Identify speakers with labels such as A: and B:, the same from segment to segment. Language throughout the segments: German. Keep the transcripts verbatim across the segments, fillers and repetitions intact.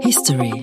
A: History,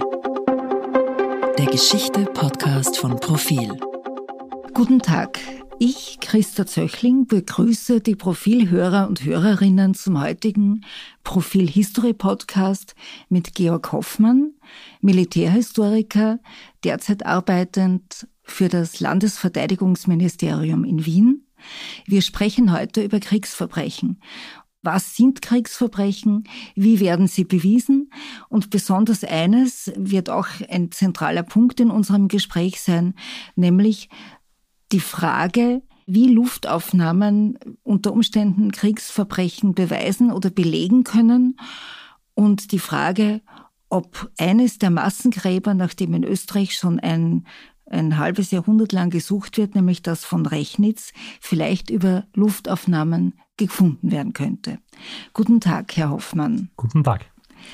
A: der Geschichte-Podcast von Profil.
B: Guten Tag, ich, Christa Zöchling, begrüße die Profilhörer und Hörerinnen zum heutigen Profil History Podcast mit Georg Hoffmann, Militärhistoriker, derzeit arbeitend für das Landesverteidigungsministerium in Wien. Wir sprechen heute über Kriegsverbrechen. Was sind Kriegsverbrechen? Wie werden sie bewiesen? Und besonders eines wird auch ein zentraler Punkt in unserem Gespräch sein, nämlich die Frage, wie Luftaufnahmen unter Umständen Kriegsverbrechen beweisen oder belegen können, und die Frage, ob eines der Massengräber, nach dem in Österreich schon ein ein halbes Jahrhundert lang gesucht wird, nämlich das von Rechnitz, vielleicht über Luftaufnahmen gefunden werden könnte. Guten Tag, Herr Hoffmann.
C: Guten Tag.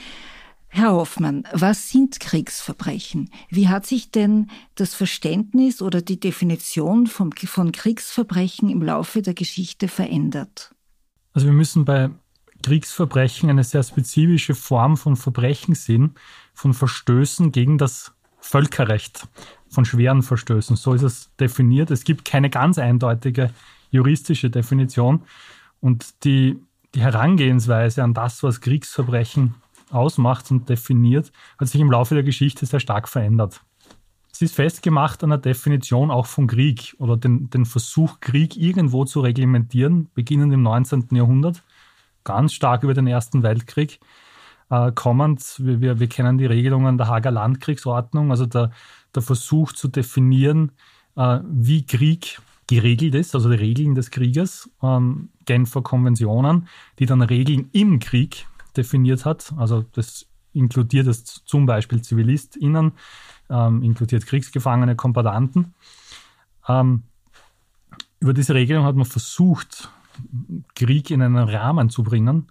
B: Herr Hoffmann, was sind Kriegsverbrechen? Wie hat sich denn das Verständnis oder die Definition von, von Kriegsverbrechen im Laufe der Geschichte verändert?
C: Also wir müssen bei Kriegsverbrechen eine sehr spezifische Form von Verbrechen sehen, von Verstößen gegen das Völkerrecht, von schweren Verstößen. So ist es definiert. Es gibt keine ganz eindeutige juristische Definition. Und die, die Herangehensweise an das, was Kriegsverbrechen ausmacht und definiert, hat sich im Laufe der Geschichte sehr stark verändert. Es ist festgemacht an der Definition auch von Krieg oder den, den Versuch, Krieg irgendwo zu reglementieren, beginnend im neunzehnten Jahrhundert, ganz stark über den Ersten Weltkrieg. Kommend, wir, wir kennen die Regelungen der Haager Landkriegsordnung, also der, der Versuch zu definieren, äh, wie Krieg geregelt ist, also die Regeln des Krieges, ähm, Genfer Konventionen, die dann Regeln im Krieg definiert hat. Also das inkludiert es zum Beispiel ZivilistInnen, ähm, inkludiert Kriegsgefangene, Kombattanten. Ähm, über diese Regelung hat man versucht, Krieg in einen Rahmen zu bringen,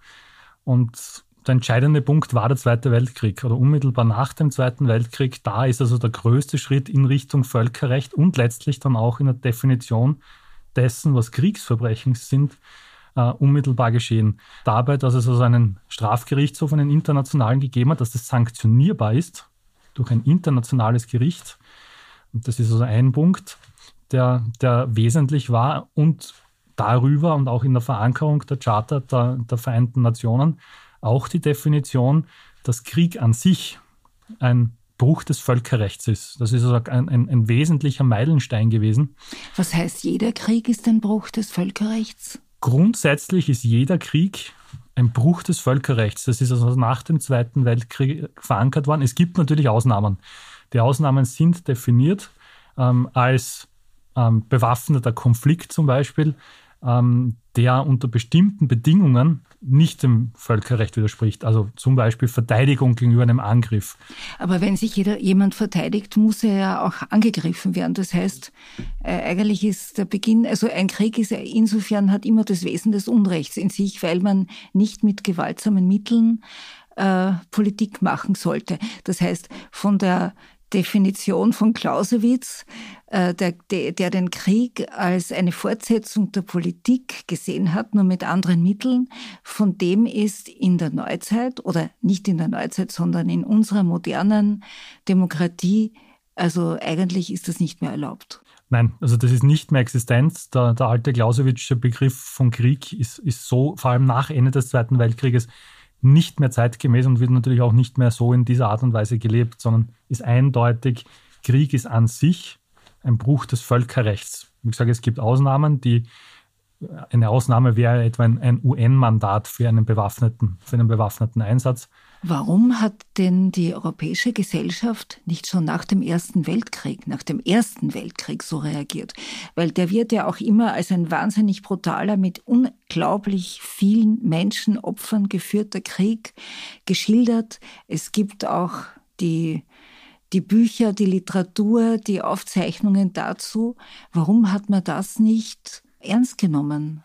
C: und der entscheidende Punkt war der Zweite Weltkrieg oder unmittelbar nach dem Zweiten Weltkrieg. Da ist also der größte Schritt in Richtung Völkerrecht und letztlich dann auch in der Definition dessen, was Kriegsverbrechen sind, uh, unmittelbar geschehen. Dabei, dass es also einen Strafgerichtshof, einen internationalen gegeben hat, dass das sanktionierbar ist durch ein internationales Gericht. Und das ist also ein Punkt, der, der wesentlich war, und darüber und auch in der Verankerung der Charta der, der Vereinten Nationen auch die Definition, dass Krieg an sich ein Bruch des Völkerrechts ist. Das ist also ein, ein, ein wesentlicher Meilenstein gewesen.
B: Was heißt, jeder Krieg ist ein Bruch des Völkerrechts?
C: Grundsätzlich ist jeder Krieg ein Bruch des Völkerrechts. Das ist also nach dem Zweiten Weltkrieg verankert worden. Es gibt natürlich Ausnahmen. Die Ausnahmen sind definiert ähm, als ähm, bewaffneter Konflikt zum Beispiel, ähm, der unter bestimmten Bedingungen nicht dem Völkerrecht widerspricht. Also zum Beispiel Verteidigung gegenüber einem Angriff.
B: Aber wenn sich jeder, jemand verteidigt, muss er ja auch angegriffen werden. Das heißt, äh, eigentlich ist der Beginn, also ein Krieg ist insofern, hat immer das Wesen des Unrechts in sich, weil man nicht mit gewaltsamen Mitteln äh, Politik machen sollte. Das heißt, von der Definition von Clausewitz, äh, der, der, der den Krieg als eine Fortsetzung der Politik gesehen hat, nur mit anderen Mitteln, von dem ist in der Neuzeit, oder nicht in der Neuzeit, sondern in unserer modernen Demokratie, also eigentlich ist das nicht mehr erlaubt.
C: Nein, also das ist nicht mehr Existenz. Der, der alte Clausewitzsche Begriff von Krieg ist, ist so, vor allem nach Ende des Zweiten Weltkrieges, nicht mehr zeitgemäß und wird natürlich auch nicht mehr so in dieser Art und Weise gelebt, sondern ist eindeutig, Krieg ist an sich ein Bruch des Völkerrechts. Wie gesagt, es gibt Ausnahmen, die, eine Ausnahme wäre etwa ein, ein U N-Mandat für einen bewaffneten, für einen bewaffneten Einsatz.
B: Warum hat denn die europäische Gesellschaft nicht schon nach dem Ersten Weltkrieg, nach dem Ersten Weltkrieg so reagiert? Weil der wird ja auch immer als ein wahnsinnig brutaler, mit unglaublich vielen Menschenopfern geführter Krieg geschildert. Es gibt auch die, die Bücher, die Literatur, die Aufzeichnungen dazu. Warum hat man das nicht ernst genommen?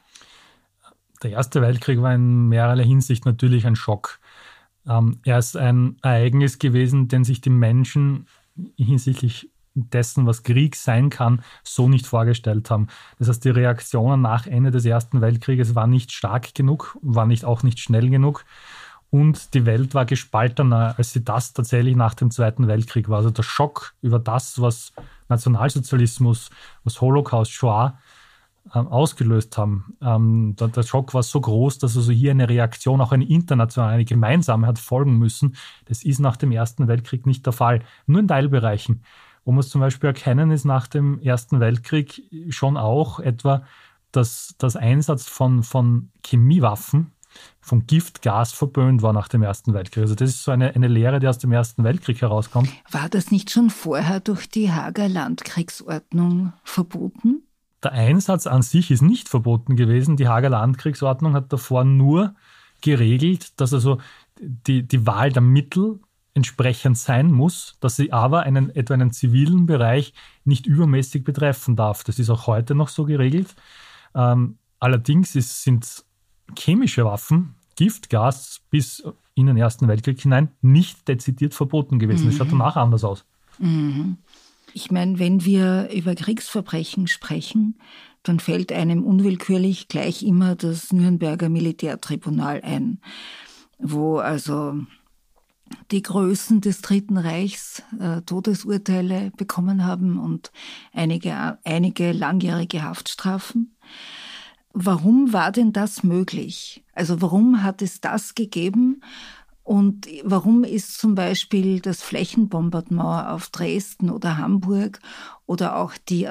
C: Der Erste Weltkrieg war in mehrerlei Hinsicht natürlich ein Schock. Ähm, er ist ein Ereignis gewesen, den sich die Menschen hinsichtlich dessen, was Krieg sein kann, so nicht vorgestellt haben. Das heißt, die Reaktionen nach Ende des Ersten Weltkrieges waren nicht stark genug, waren nicht, auch nicht schnell genug. und die Welt war gespaltener, als sie das tatsächlich nach dem Zweiten Weltkrieg war. Also der Schock über das, was Nationalsozialismus, was Holocaust, Shoah äh, ausgelöst haben. Ähm, der, der Schock war so groß, dass also hier eine Reaktion, auch eine internationale, eine gemeinsame hat folgen müssen. Das ist nach dem Ersten Weltkrieg nicht der Fall. Nur in Teilbereichen. Wo wir es zum Beispiel erkennen, ist nach dem Ersten Weltkrieg schon auch etwa dass das Einsatz von, von Chemiewaffen, von Giftgas verböhnt war nach dem Ersten Weltkrieg. Also das ist so eine, eine Lehre, die aus dem Ersten Weltkrieg herauskommt.
B: War das nicht schon vorher durch die Haager Landkriegsordnung verboten?
C: Der Einsatz an sich ist nicht verboten gewesen. Die Haager Landkriegsordnung hat davor nur geregelt, dass also die, die Wahl der Mittel entsprechend sein muss, dass sie aber einen, etwa einen zivilen Bereich nicht übermäßig betreffen darf. Das ist auch heute noch so geregelt. Ähm, allerdings ist, sind chemische Waffen, Giftgas bis in den Ersten Weltkrieg hinein nicht dezidiert verboten gewesen. Mhm. Das schaut danach anders aus.
B: Mhm. Ich meine, wenn wir über Kriegsverbrechen sprechen, dann fällt einem unwillkürlich gleich immer das Nürnberger Militärtribunal ein, wo also die Größen des Dritten Reichs äh, Todesurteile bekommen haben und einige, einige langjährige Haftstrafen. Warum war denn das möglich? Also warum hat es das gegeben? Und warum ist zum Beispiel das Flächenbombardement auf Dresden oder Hamburg oder auch die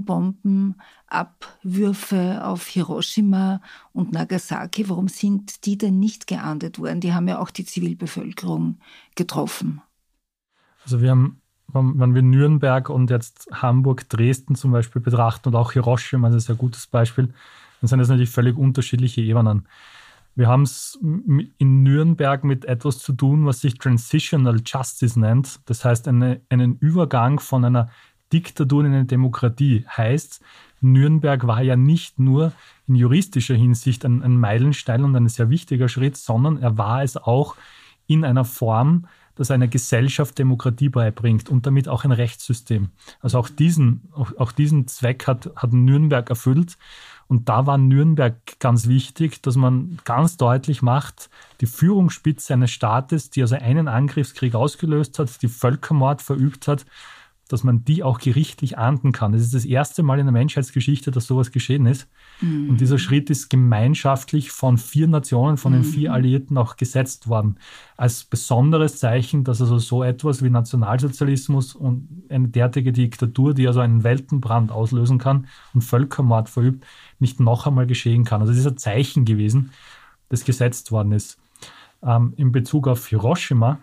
B: Atombombenabwürfe auf Hiroshima und Nagasaki, warum sind die denn nicht geahndet worden? Die haben ja auch die Zivilbevölkerung getroffen.
C: Also wir haben, wenn wir Nürnberg und jetzt Hamburg, Dresden zum Beispiel betrachten und auch Hiroshima, das ist ein gutes Beispiel, dann sind das natürlich völlig unterschiedliche Ebenen. Wir haben es in Nürnberg mit etwas zu tun, was sich Transitional Justice nennt. Das heißt, eine, einen Übergang von einer Diktatur in eine Demokratie. Heißt, Nürnberg war ja nicht nur in juristischer Hinsicht ein, ein Meilenstein und ein sehr wichtiger Schritt, sondern er war es auch in einer Form, dass eine Gesellschaft Demokratie beibringt und damit auch ein Rechtssystem. Also auch diesen, auch, auch diesen Zweck hat, hat Nürnberg erfüllt. Und da war Nürnberg ganz wichtig, dass man ganz deutlich macht, die Führungsspitze eines Staates, die also einen Angriffskrieg ausgelöst hat, die Völkermord verübt hat, dass man die auch gerichtlich ahnden kann. Das ist das erste Mal in der Menschheitsgeschichte, dass sowas geschehen ist. Mhm. Und dieser Schritt ist gemeinschaftlich von vier Nationen, von den vier Alliierten auch gesetzt worden. Als besonderes Zeichen, dass also so etwas wie Nationalsozialismus und eine derartige Diktatur, die also einen Weltenbrand auslösen kann und Völkermord verübt, nicht noch einmal geschehen kann. Also das ist ein Zeichen gewesen, das gesetzt worden ist. Ähm, in Bezug auf Hiroshima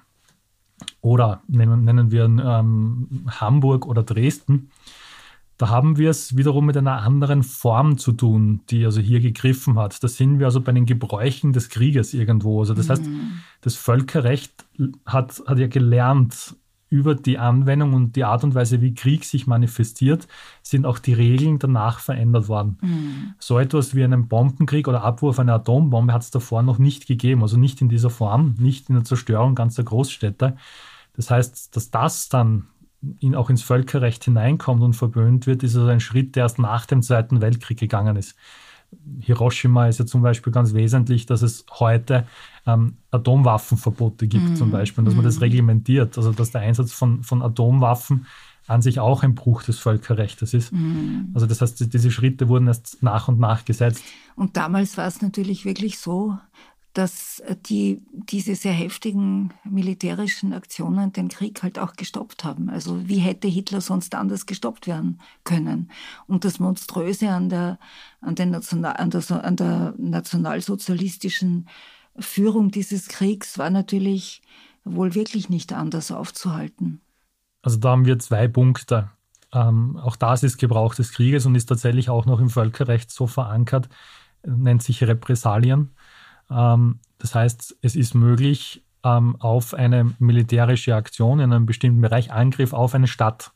C: oder nennen, nennen wir ähm, Hamburg oder Dresden, da haben wir es wiederum mit einer anderen Form zu tun, die also hier gegriffen hat. Da sind wir also bei den Gebräuchen des Krieges irgendwo. Also das mhm. heißt, das Völkerrecht hat, hat ja gelernt, über die Anwendung und die Art und Weise, wie Krieg sich manifestiert, sind auch die Regeln danach verändert worden. Mhm. So etwas wie einen Bombenkrieg oder Abwurf einer Atombombe hat es davor noch nicht gegeben, also nicht in dieser Form, nicht in der Zerstörung ganzer Großstädte. Das heißt, dass das dann in, auch ins Völkerrecht hineinkommt und verböhnt wird, ist also ein Schritt, der erst nach dem Zweiten Weltkrieg gegangen ist. Hiroshima ist ja zum Beispiel ganz wesentlich, dass es heute ähm, Atomwaffenverbote gibt mm. zum Beispiel, und dass man das reglementiert, also dass der Einsatz von, von Atomwaffen an sich auch ein Bruch des Völkerrechts ist. Mm. Also das heißt, diese Schritte wurden erst nach und nach gesetzt.
B: Und damals war es natürlich wirklich so, dass die, diese sehr heftigen militärischen Aktionen den Krieg halt auch gestoppt haben. Also wie hätte Hitler sonst anders gestoppt werden können? Und das Monströse an der, an den National, an der, an der nationalsozialistischen Führung dieses Kriegs war natürlich wohl wirklich nicht anders aufzuhalten.
C: Also da haben wir zwei Punkte. Ähm, auch das ist Gebrauch des Krieges und ist tatsächlich auch noch im Völkerrecht so verankert, nennt sich Repressalien. Das heißt, es ist möglich, auf eine militärische Aktion in einem bestimmten Bereich, Angriff auf eine Stadt,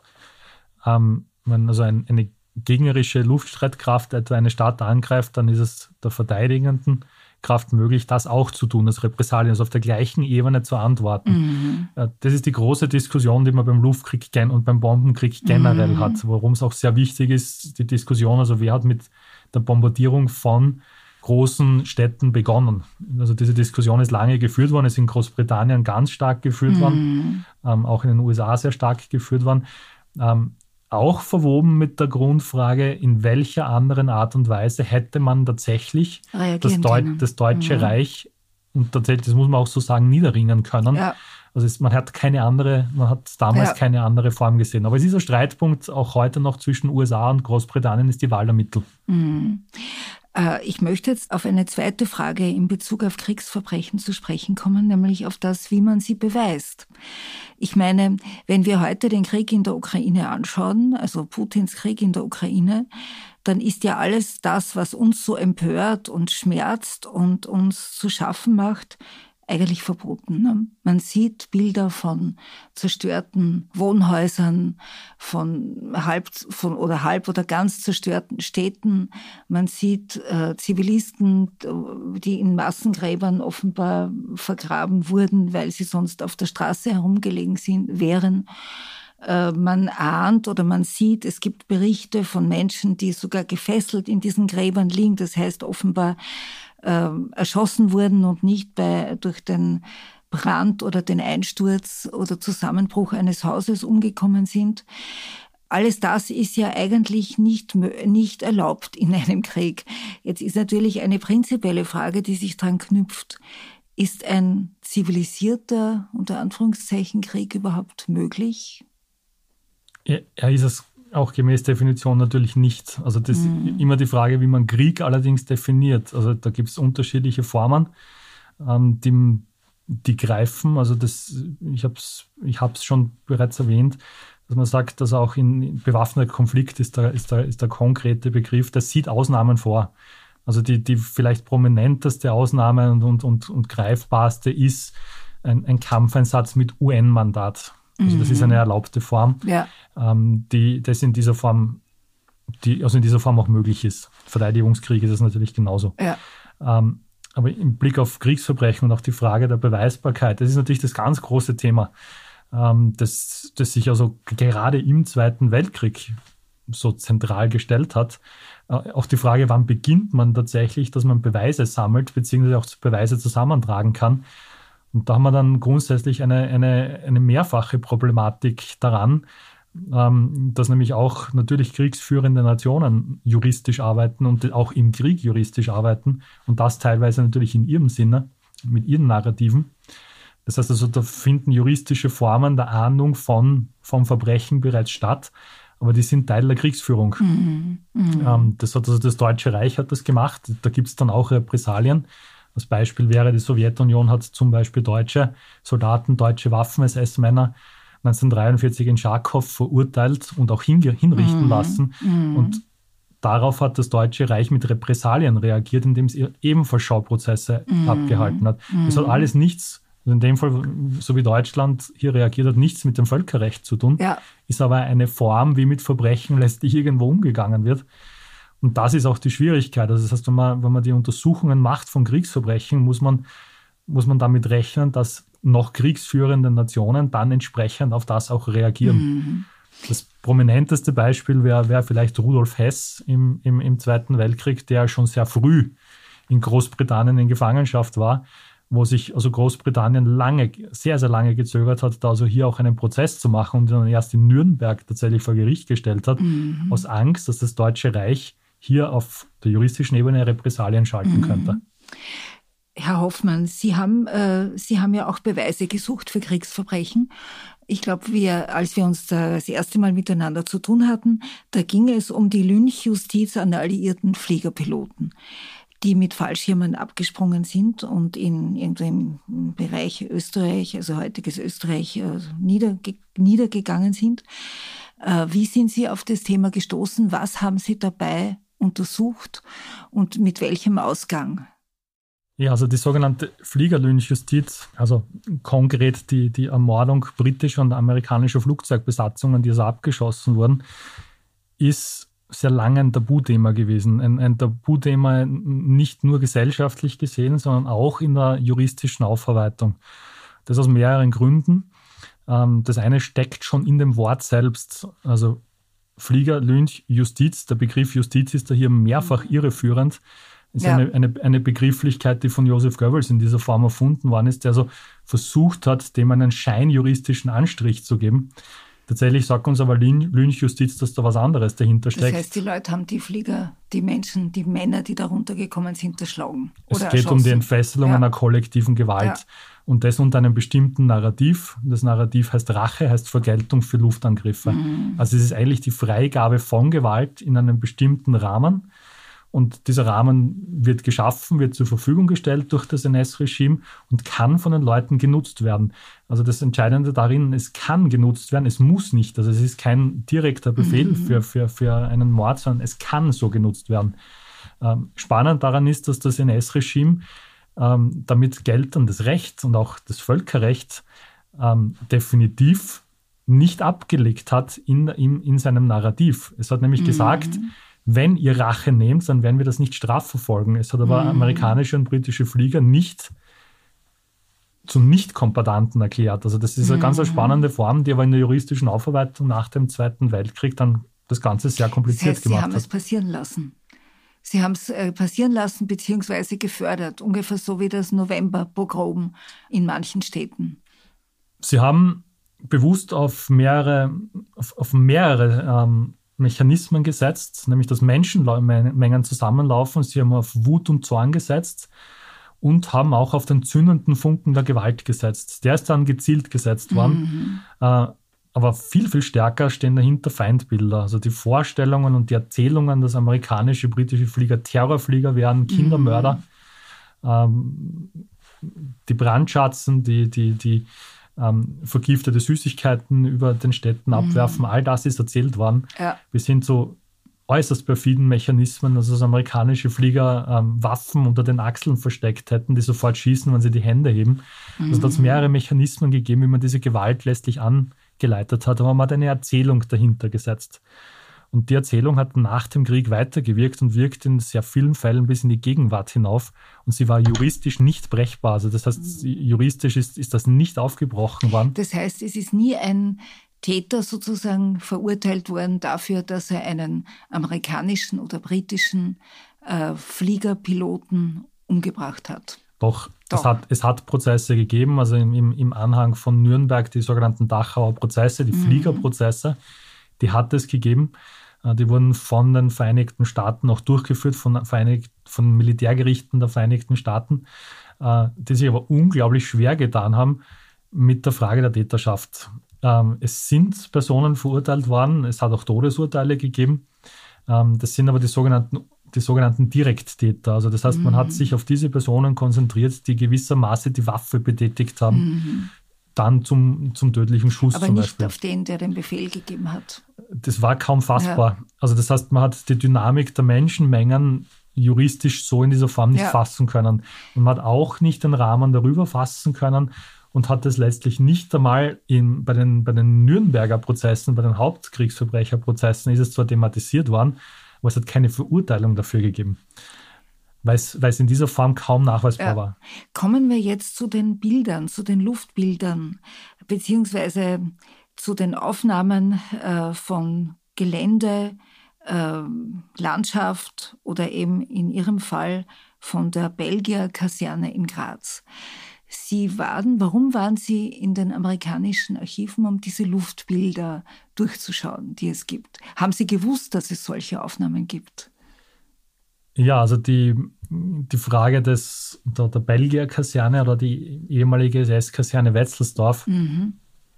C: wenn also eine gegnerische Luftstreitkraft etwa eine Stadt angreift, dann ist es der verteidigenden Kraft möglich, das auch zu tun, als Repressalien, also auf der gleichen Ebene zu antworten. Mhm. Das ist die große Diskussion, die man beim Luftkrieg und beim Bombenkrieg generell mhm. hat, worum es auch sehr wichtig ist, die Diskussion, also wer hat mit der Bombardierung von großen Städten begonnen. Also diese Diskussion ist lange geführt worden, ist in Großbritannien ganz stark geführt
B: Mhm.
C: worden, ähm, auch in den U S A sehr stark geführt worden. Ähm, auch verwoben mit der Grundfrage, in welcher anderen Art und Weise hätte man tatsächlich das,
B: Reagieren
C: Deu
B: können.
C: das Deutsche
B: Mhm.
C: Reich, und tatsächlich, das muss man auch so sagen, niederringen können.
B: Ja.
C: Also es, man hat keine andere, man hat damals
B: Ja.
C: keine andere Form gesehen. Aber es ist ein Streitpunkt auch heute noch zwischen U S A und Großbritannien, ist die Wahl der Mittel.
B: Mhm. Äh, Ich möchte jetzt auf eine zweite Frage in Bezug auf Kriegsverbrechen zu sprechen kommen, nämlich auf das, wie man sie beweist. Ich meine, wenn wir heute den Krieg in der Ukraine anschauen, also Putins Krieg in der Ukraine, dann ist ja alles das, was uns so empört und schmerzt und uns zu schaffen macht, eigentlich verboten. Ne? Man sieht Bilder von zerstörten Wohnhäusern, von halb von oder halb oder ganz zerstörten Städten. Man sieht äh, Zivilisten, die in Massengräbern offenbar vergraben wurden, weil sie sonst auf der Straße herumgelegen sind, wären. Äh, man ahnt oder man sieht, es gibt Berichte von Menschen, die sogar gefesselt in diesen Gräbern liegen. Das heißt offenbar äh, erschossen wurden und nicht bei, durch den Brand oder den Einsturz oder Zusammenbruch eines Hauses umgekommen sind. Alles das ist ja eigentlich nicht, nicht erlaubt in einem Krieg. Jetzt ist natürlich eine prinzipielle Frage, die sich dran knüpft. Ist ein zivilisierter, unter Anführungszeichen, Krieg überhaupt möglich?
C: Er ist es auch gemäß Definition natürlich nicht. Also das
B: Mhm.
C: ist immer die Frage, wie man Krieg allerdings definiert. Also da gibt es unterschiedliche Formen, ähm, die, die greifen. Also das, ich habe es ich hab's schon bereits erwähnt, dass man sagt, dass auch in bewaffneter Konflikt ist der, ist der, ist der konkrete Begriff, der sieht Ausnahmen vor. Also die, die vielleicht prominenteste Ausnahme und, und, und, und greifbarste ist ein, ein Kampfeinsatz mit U N-Mandat. Also das ist eine erlaubte Form,
B: Ja.
C: ähm, die das in dieser Form, die also in dieser Form auch möglich ist. Verteidigungskrieg ist das natürlich genauso.
B: Ja.
C: Ähm, aber im Blick auf Kriegsverbrechen und auch die Frage der Beweisbarkeit, das ist natürlich das ganz große Thema, ähm, das, das sich also gerade im Zweiten Weltkrieg so zentral gestellt hat. Äh, auch die Frage, wann beginnt man tatsächlich, dass man Beweise sammelt, beziehungsweise auch Beweise zusammentragen kann. Und da haben wir dann grundsätzlich eine, eine, eine mehrfache Problematik daran, ähm, dass nämlich auch natürlich kriegsführende Nationen juristisch arbeiten und auch im Krieg juristisch arbeiten und das teilweise natürlich in ihrem Sinne, mit ihren Narrativen. Das heißt also, da finden juristische Formen der Ahndung von, vom Verbrechen bereits statt, aber die sind Teil der Kriegsführung.
B: Mhm. Mhm.
C: Ähm, das hat also das Deutsche Reich hat das gemacht, da gibt es dann auch Repressalien. Das Beispiel wäre, die Sowjetunion hat zum Beispiel deutsche Soldaten, deutsche Waffen-S S-Männer neunzehnhundertdreiundvierzig in Charkow verurteilt und auch hinge- hinrichten
B: Mhm.
C: lassen.
B: Mhm.
C: Und darauf hat das Deutsche Reich mit Repressalien reagiert, indem es ebenfalls Schauprozesse
B: Mhm.
C: abgehalten hat. Das hat alles nichts, also in dem Fall, so wie Deutschland hier reagiert hat, nichts mit dem Völkerrecht zu tun,
B: Ja.
C: ist aber eine Form, wie mit Verbrechen letztlich irgendwo umgegangen wird. Und das ist auch die Schwierigkeit. Also das heißt, wenn man, wenn man die Untersuchungen macht von Kriegsverbrechen, muss man, muss man damit rechnen, dass noch kriegsführende Nationen dann entsprechend auf das auch reagieren.
B: Mhm.
C: Das prominenteste Beispiel wäre wär vielleicht Rudolf Hess im, im, im Zweiten Weltkrieg, der schon sehr früh in Großbritannien in Gefangenschaft war, wo sich also Großbritannien lange, sehr, sehr lange gezögert hat, da also hier auch einen Prozess zu machen und dann erst in Nürnberg tatsächlich vor Gericht gestellt hat,
B: Mhm.
C: aus Angst, dass das Deutsche Reich hier auf der juristischen Ebene Repressalien schalten
B: Mhm.
C: könnte.
B: Herr Hoffmann, Sie haben, äh, Sie haben ja auch Beweise gesucht für Kriegsverbrechen. Ich glaube, wir, als wir uns da das erste Mal miteinander zu tun hatten, da ging es um die Lynchjustiz an alliierten Fliegerpiloten, die mit Fallschirmen abgesprungen sind und in irgendeinem Bereich Österreich, also heutiges Österreich, äh, niederge niedergegangen sind. Äh, wie sind Sie auf das Thema gestoßen? Was haben Sie dabei untersucht und mit welchem Ausgang?
C: Ja, also die sogenannte Fliegerlynchjustiz, also konkret die, die Ermordung britischer und amerikanischer Flugzeugbesatzungen, die also abgeschossen wurden, ist sehr lange ein Tabuthema gewesen. Ein, ein Tabuthema nicht nur gesellschaftlich gesehen, sondern auch in der juristischen Aufarbeitung. Das aus mehreren Gründen. Das eine steckt schon in dem Wort selbst, also Fliegerlynchjustiz. Der Begriff Justiz ist da hier mehrfach irreführend. ist
B: Ja.
C: eine, eine, eine Begrifflichkeit, die von Joseph Goebbels in dieser Form erfunden worden ist, der so versucht hat, dem einen scheinjuristischen Anstrich zu geben. Tatsächlich sagt uns aber Lyn- Lynchjustiz, dass da was anderes dahinter
B: Das
C: steckt.
B: heißt, die Leute haben die Flieger, die Menschen, die Männer, die da runtergekommen sind, erschlagen.
C: Es
B: oder
C: geht um die
B: erschossen.
C: Entfesselung
B: Ja.
C: einer kollektiven Gewalt.
B: Ja.
C: Und das unter einem bestimmten Narrativ. Das Narrativ heißt Rache, heißt Vergeltung für Luftangriffe.
B: Mhm.
C: Also es ist eigentlich die Freigabe von Gewalt in einem bestimmten Rahmen. Und dieser Rahmen wird geschaffen, wird zur Verfügung gestellt durch das N S-Regime und kann von den Leuten genutzt werden. Also das Entscheidende darin, es kann genutzt werden, es muss nicht. Also es ist kein direkter Befehl
B: Mhm.
C: für, für, für einen Mord, sondern es kann so genutzt werden. Ähm, spannend daran ist, dass das N S-Regime ähm, damit geltendes Recht und auch das Völkerrecht ähm, definitiv nicht abgelegt hat in, in, in seinem Narrativ. Es hat nämlich
B: Mhm.
C: gesagt, wenn ihr Rache nehmt, dann werden wir das nicht strafverfolgen. Es hat aber
B: Mhm.
C: amerikanische und britische Flieger nicht zu Nicht-Kombatanten erklärt. Also das ist eine ganz eine spannende Form, die aber in der juristischen Aufarbeitung nach dem Zweiten Weltkrieg dann das Ganze sehr
B: Das
C: kompliziert
B: heißt, Sie
C: gemacht
B: haben es
C: hat.
B: passieren lassen. Sie haben es äh, passieren lassen bzw. gefördert, ungefähr so wie das Novemberpogrom in manchen Städten.
C: Sie haben bewusst auf mehrere, auf, auf mehrere ähm, Mechanismen gesetzt, nämlich dass Menschenmengen zusammenlaufen. Sie haben auf Wut und Zorn gesetzt und haben auch auf den zündenden Funken der Gewalt gesetzt. Der ist dann gezielt gesetzt worden.
B: Mhm.
C: Äh, aber viel, viel stärker stehen dahinter Feindbilder. Also die Vorstellungen und die Erzählungen, dass amerikanische, britische Flieger Terrorflieger wären, Kindermörder, mhm. ähm, die Brandschatzen, die, die, die ähm, vergiftete Süßigkeiten über den Städten abwerfen, all das ist erzählt worden.
B: Ja.
C: Bis hin zu äußerst perfiden Mechanismen, also dass amerikanische Flieger ähm, Waffen unter den Achseln versteckt hätten, die sofort schießen, wenn sie die Hände heben. Mhm. Also da hat es mehrere Mechanismen gegeben, wie man diese Gewalt letztlich angeleitet hat, aber man hat eine Erzählung dahinter gesetzt. Und die Erzählung hat nach dem Krieg weitergewirkt und wirkt in sehr vielen Fällen bis in die Gegenwart hinauf. Und sie war juristisch nicht brechbar. Also das heißt, juristisch ist, ist das nicht aufgebrochen worden.
B: Das heißt, es ist nie ein Täter sozusagen verurteilt worden dafür, dass er einen amerikanischen oder britischen äh, Fliegerpiloten umgebracht hat.
C: Doch,
B: Doch.
C: Es, hat, es hat Prozesse gegeben, also im, im, im Anhang von Nürnberg die sogenannten Dachauer Prozesse, die mhm. Fliegerprozesse, die hat es gegeben. Die wurden von den Vereinigten Staaten auch durchgeführt, von, Vereinigt, von Militärgerichten der Vereinigten Staaten, die sich aber unglaublich schwer getan haben mit der Frage der Täterschaft. Es sind Personen verurteilt worden, es hat auch Todesurteile gegeben. Das sind aber die sogenannten, die sogenannten Direkttäter. Also das heißt, man mhm. hat sich auf diese Personen konzentriert, die gewissermaßen die Waffe betätigt haben. Mhm. Dann zum, zum tödlichen Schuss
B: aber
C: zum
B: nicht
C: Beispiel.
B: auf den, der den Befehl gegeben hat.
C: Das war kaum fassbar.
B: Ja.
C: Also das heißt, man hat die Dynamik der Menschenmengen juristisch so in dieser Form nicht
B: Ja.
C: fassen können. Und man hat auch nicht den Rahmen darüber fassen können und hat es letztlich nicht einmal in, bei, den, bei den Nürnberger Prozessen, bei den Hauptkriegsverbrecherprozessen ist es zwar thematisiert worden, aber es hat keine Verurteilung dafür gegeben. Weil es, weil es in dieser Form kaum nachweisbar
B: Ja.
C: war.
B: Kommen wir jetzt zu den Bildern, zu den Luftbildern, beziehungsweise zu den Aufnahmen äh, von Gelände, äh, Landschaft oder eben in Ihrem Fall von der Belgier-Kaserne in Graz. Sie waren, warum waren Sie in den amerikanischen Archiven, um diese Luftbilder durchzuschauen, die es gibt? Haben Sie gewusst, dass es solche Aufnahmen gibt?
C: Ja, also die, die Frage des, der, der Belgier-Kaserne oder die ehemalige S S-Kaserne Wetzelsdorf
B: Mhm.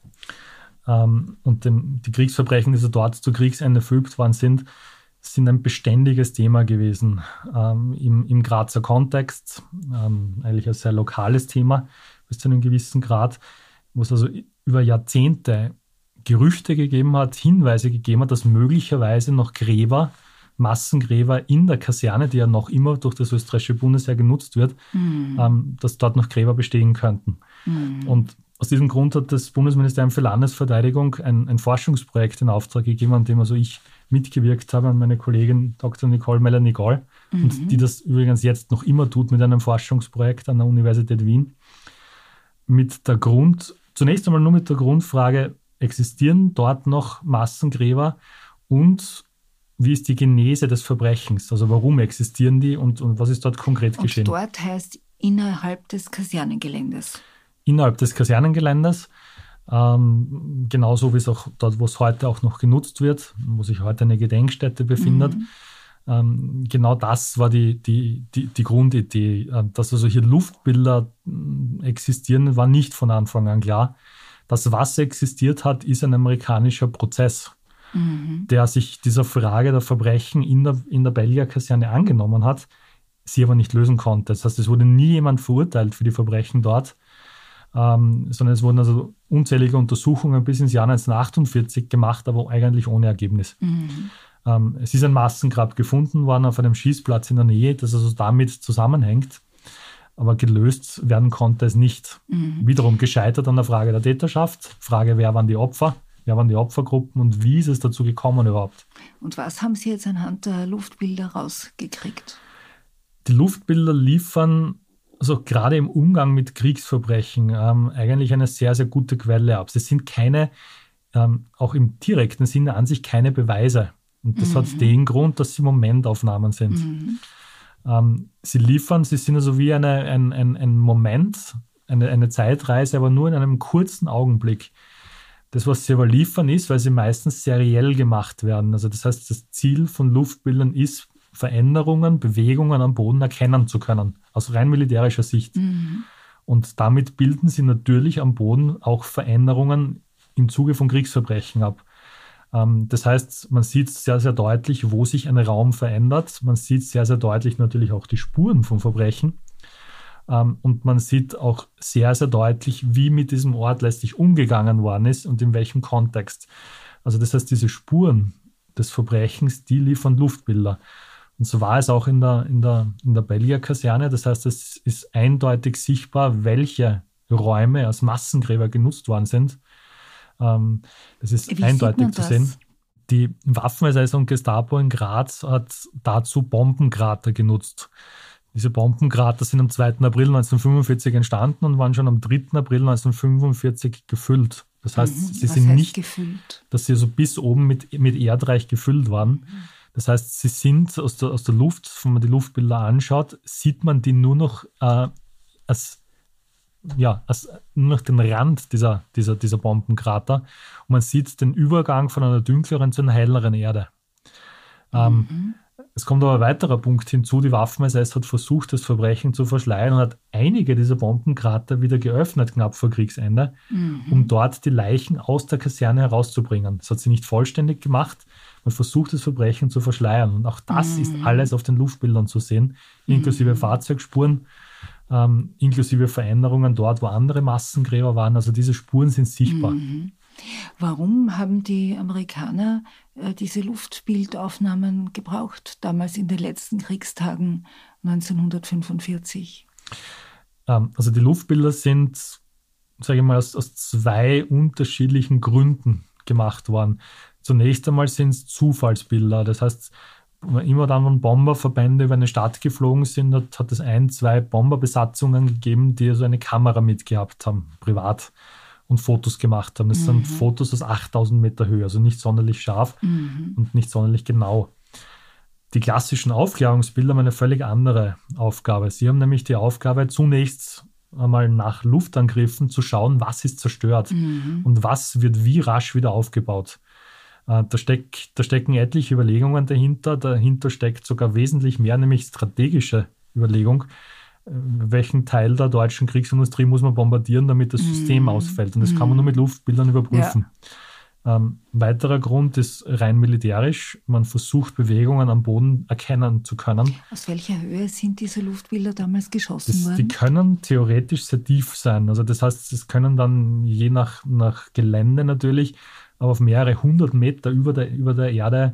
C: ähm, und dem, die Kriegsverbrechen, die so dort zu Kriegsende verübt worden sind, sind ein beständiges Thema gewesen ähm, im, im Grazer Kontext, ähm, eigentlich ein sehr lokales Thema bis zu einem gewissen Grad, wo es also über Jahrzehnte Gerüchte gegeben hat, Hinweise gegeben hat, dass möglicherweise noch Gräber, Massengräber in der Kaserne, die ja noch immer durch das österreichische Bundesheer genutzt wird,
B: Mhm.
C: ähm, dass dort noch Gräber bestehen könnten.
B: Mhm.
C: Und aus diesem Grund hat das Bundesministerium für Landesverteidigung ein, ein Forschungsprojekt in Auftrag gegeben, an dem also ich mitgewirkt habe, an meine Kollegin Doktor Nicole Meller-Nigol,
B: Mhm.
C: und die das übrigens jetzt noch immer tut mit einem Forschungsprojekt an der Universität Wien. Mit der Grund, zunächst einmal nur mit der Grundfrage, existieren dort noch Massengräber und wie ist die Genese des Verbrechens? Also warum existieren die und, und was ist dort konkret
B: und
C: geschehen?
B: Und dort heißt innerhalb des Kasernengeländes.
C: Innerhalb des Kasernengeländes, ähm, genauso wie es auch dort, wo es heute auch noch genutzt wird, wo sich heute eine Gedenkstätte befindet. Mhm. Ähm, genau das war die, die, die, die Grundidee. Äh, dass also hier Luftbilder äh, existieren, war nicht von Anfang an klar. Das, was existiert hat, ist ein amerikanischer Prozess, mhm. der sich dieser Frage der Verbrechen in der, in der Belgier-Kaserne angenommen hat, sie aber nicht lösen konnte. Das heißt, es wurde nie jemand verurteilt für die Verbrechen dort, ähm, sondern es wurden also unzählige Untersuchungen bis ins Jahr neunzehnhundertachtundvierzig gemacht, aber eigentlich ohne Ergebnis. Mhm. Ähm, es ist ein Massengrab gefunden worden auf einem Schießplatz in der Nähe, das also damit zusammenhängt, aber gelöst werden konnte es nicht. Mhm. Wiederum gescheitert an der Frage der Täterschaft, Frage, wer waren die Opfer, wer waren die Opfergruppen und wie ist es dazu gekommen überhaupt.
B: Und was haben Sie jetzt anhand der Luftbilder rausgekriegt?
C: Die Luftbilder liefern also gerade im Umgang mit Kriegsverbrechen ähm, eigentlich eine sehr, sehr gute Quelle ab. Sie sind keine, ähm, auch im direkten Sinne an sich keine Beweise. Und das mhm. hat den Grund, dass sie Momentaufnahmen sind. Mhm. Ähm, sie liefern, sie sind also wie eine, ein, ein, ein Moment, eine, eine Zeitreise, aber nur in einem kurzen Augenblick. Das, was sie aber liefern, ist, weil sie meistens seriell gemacht werden. Also das heißt, das Ziel von Luftbildern ist, Veränderungen, Bewegungen am Boden erkennen zu können, aus rein militärischer Sicht. Mhm. Und damit bilden sie natürlich am Boden auch Veränderungen im Zuge von Kriegsverbrechen ab. Ähm, das heißt, man sieht sehr, sehr deutlich, wo sich ein Raum verändert. Man sieht sehr, sehr deutlich natürlich auch die Spuren von Verbrechen. Ähm, und man sieht auch sehr, sehr deutlich, wie mit diesem Ort letztlich umgegangen worden ist und in welchem Kontext. Also das heißt, diese Spuren des Verbrechens, die liefern Luftbilder. Und so war es auch in der, in der, in der Belgier-Kaserne. Das heißt, es ist eindeutig sichtbar, welche Räume als Massengräber genutzt worden sind. Ähm, das ist Wie eindeutig zu sehen. Die Waffen-S S und Gestapo in Graz hat dazu Bombenkrater genutzt. Diese Bombenkrater sind am zweiten April neunzehnhundertfünfundvierzig entstanden und waren schon am dritten April neunzehnhundertfünfundvierzig gefüllt. Das heißt, mhm, sie sind nicht, gefüllt? Dass sie so bis oben mit, mit Erdreich gefüllt waren. Mhm. Das heißt, sie sind aus der, aus der Luft, wenn man die Luftbilder anschaut, sieht man die nur noch äh, als, ja, als nur noch den Rand dieser, dieser, dieser Bombenkrater. Und man sieht den Übergang von einer dunkleren zu einer helleren Erde. Ähm, mhm. Es kommt aber ein weiterer Punkt hinzu. Die Waffen-S S hat versucht, das Verbrechen zu verschleiern und hat einige dieser Bombenkrater wieder geöffnet, knapp vor Kriegsende, mhm. um dort die Leichen aus der Kaserne herauszubringen. Das hat sie nicht vollständig gemacht. Man versucht, das Verbrechen zu verschleiern. Und auch das mhm. ist alles auf den Luftbildern zu sehen, inklusive mhm. Fahrzeugspuren, ähm, inklusive Veränderungen dort, wo andere Massengräber waren. Also diese Spuren sind sichtbar.
B: Mhm. Warum haben die Amerikaner äh, diese Luftbildaufnahmen gebraucht, damals in den letzten Kriegstagen neunzehnhundertfünfundvierzig?
C: Ähm, also die Luftbilder sind, sage ich mal, aus, aus zwei unterschiedlichen Gründen gemacht worden. Zunächst einmal sind es Zufallsbilder. Das heißt, immer dann, wenn Bomberverbände über eine Stadt geflogen sind, hat, hat es ein, zwei Bomberbesatzungen gegeben, die so eine Kamera mitgehabt haben, privat, und Fotos gemacht haben. Das mhm. sind Fotos aus achttausend Meter Höhe, also nicht sonderlich scharf mhm. und nicht sonderlich genau. Die klassischen Aufklärungsbilder haben eine völlig andere Aufgabe. Sie haben nämlich die Aufgabe, zunächst einmal nach Luftangriffen zu schauen, was ist zerstört mhm. und was wird wie rasch wieder aufgebaut. Da, steck, da stecken etliche Überlegungen dahinter. Dahinter steckt sogar wesentlich mehr, nämlich strategische Überlegung. Welchen Teil der deutschen Kriegsindustrie muss man bombardieren, damit das System mm. ausfällt. Und das mm. kann man nur mit Luftbildern überprüfen. Ja. Ähm, ein weiterer Grund ist rein militärisch. Man versucht, Bewegungen am Boden erkennen zu können.
B: Aus welcher Höhe sind diese Luftbilder damals geschossen
C: das,
B: worden?
C: Die können theoretisch sehr tief sein. Also das heißt, es können dann je nach, nach Gelände natürlich, aber auf mehrere hundert Meter über der, über der Erde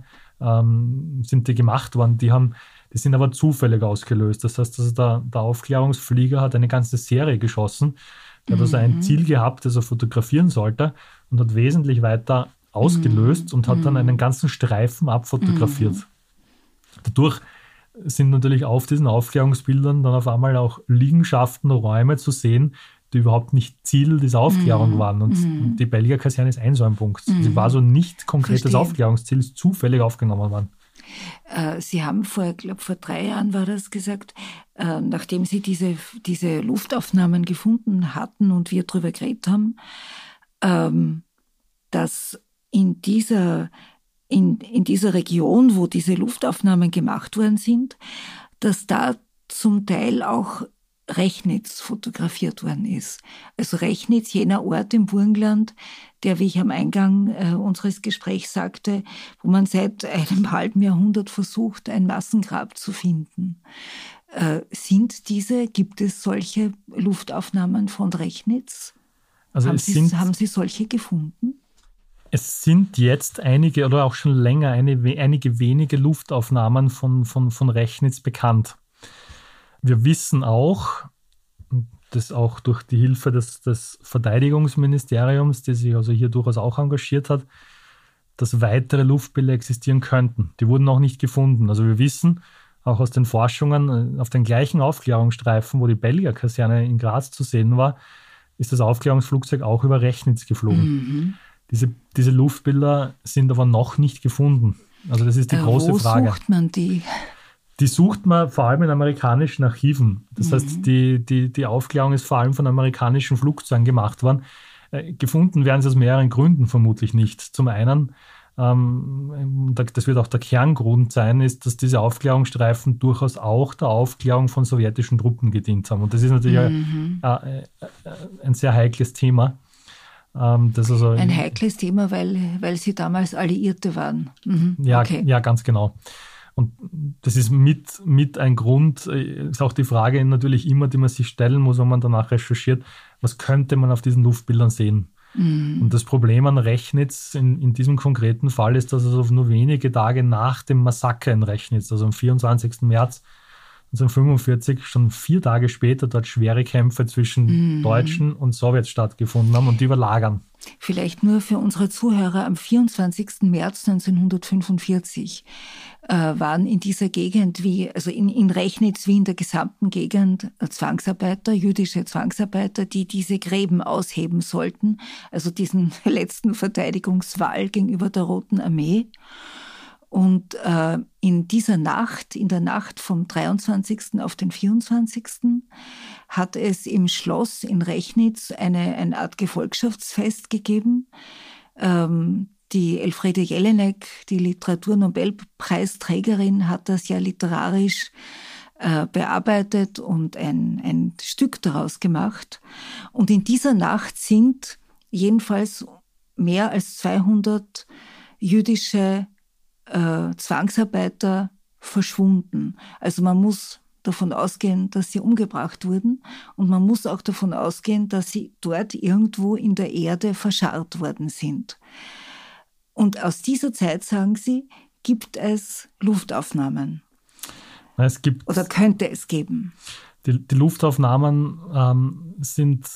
C: ähm, sind die gemacht worden. Die haben Die sind aber zufällig ausgelöst. Das heißt, also der, der Aufklärungsflieger hat eine ganze Serie geschossen. Der mhm. hat also ein Ziel gehabt, das er fotografieren sollte und hat wesentlich weiter ausgelöst mhm. und hat dann einen ganzen Streifen abfotografiert. Mhm. Dadurch sind natürlich auf diesen Aufklärungsbildern dann auf einmal auch Liegenschaften, Räume zu sehen, die überhaupt nicht Ziel dieser Aufklärung mm. waren. Und mm. die Belgier Kaserne ist ein so ein Punkt. Mm. Sie war so nicht konkretes Verstehe. Aufklärungsziel, ist zufällig aufgenommen worden.
B: Äh, Sie haben vor, ich glaube, vor drei Jahren war das gesagt, äh, nachdem Sie diese, diese Luftaufnahmen gefunden hatten und wir darüber geredet haben, ähm, dass in dieser, in, in dieser Region, wo diese Luftaufnahmen gemacht worden sind, dass da zum Teil auch Rechnitz fotografiert worden ist. Also Rechnitz, jener Ort im Burgenland, der, wie ich am Eingang äh, unseres Gesprächs sagte, wo man seit einem halben Jahrhundert versucht, ein Massengrab zu finden. Äh, sind diese, gibt es solche Luftaufnahmen von Rechnitz?
C: Also
B: haben,
C: es
B: Sie,
C: sind,
B: haben Sie solche gefunden?
C: Es sind jetzt einige oder auch schon länger eine, einige wenige Luftaufnahmen von, von, von Rechnitz bekannt. Wir wissen auch, das auch durch die Hilfe des, des Verteidigungsministeriums, das sich also hier durchaus auch engagiert hat, dass weitere Luftbilder existieren könnten. Die wurden noch nicht gefunden. Also wir wissen auch aus den Forschungen, auf den gleichen Aufklärungsstreifen, wo die Belgier-Kaserne in Graz zu sehen war, ist das Aufklärungsflugzeug auch über Rechnitz geflogen. Mhm. Diese, diese Luftbilder sind aber noch nicht gefunden. Also das ist die äh, große
B: wo
C: Frage.
B: Wo sucht man die?
C: Die sucht man vor allem in amerikanischen Archiven. Das mhm. heißt, die, die, die Aufklärung ist vor allem von amerikanischen Flugzeugen gemacht worden. Äh, gefunden werden sie aus mehreren Gründen vermutlich nicht. Zum einen, ähm, das wird auch der Kerngrund sein, ist, dass diese Aufklärungsstreifen durchaus auch der Aufklärung von sowjetischen Truppen gedient haben. Und das ist natürlich mhm. äh, äh, ein sehr heikles Thema. Ähm, das also
B: ein heikles Thema, weil, weil sie damals Alliierte waren. Mhm.
C: Ja,
B: okay.
C: ja, ganz genau. Und das ist mit, mit ein Grund, ist auch die Frage natürlich immer, die man sich stellen muss, wenn man danach recherchiert, was könnte man auf diesen Luftbildern sehen? Mhm. Und das Problem an Rechnitz in, in diesem konkreten Fall ist, dass es also nur wenige Tage nach dem Massaker in Rechnitz, also am vierundzwanzigsten März neunzehnhundertfünfundvierzig, schon vier Tage später dort schwere Kämpfe zwischen mhm. Deutschen und Sowjets stattgefunden haben und die überlagern.
B: Vielleicht nur für unsere Zuhörer, am vierundzwanzigsten März neunzehnhundertfünfundvierzig äh, waren in dieser Gegend, wie also in, in Rechnitz wie in der gesamten Gegend, Zwangsarbeiter, jüdische Zwangsarbeiter, die diese Gräben ausheben sollten, also diesen letzten Verteidigungswall gegenüber der Roten Armee. Und äh, in dieser Nacht, in der Nacht vom dreiundzwanzigsten auf den vierundzwanzigsten hat es im Schloss in Rechnitz eine, eine Art Gefolgschaftsfest gegeben. Ähm, die Elfriede Jelinek, die Literaturnobelpreisträgerin, hat das ja literarisch äh, bearbeitet und ein, ein Stück daraus gemacht. Und in dieser Nacht sind jedenfalls mehr als zweihundert jüdische Äh, Zwangsarbeiter verschwunden. Also man muss davon ausgehen, dass sie umgebracht wurden und man muss auch davon ausgehen, dass sie dort irgendwo in der Erde verscharrt worden sind. Und aus dieser Zeit, sagen Sie, gibt es Luftaufnahmen.
C: Es gibt
B: Oder könnte es geben?
C: Die, die Luftaufnahmen ähm, sind,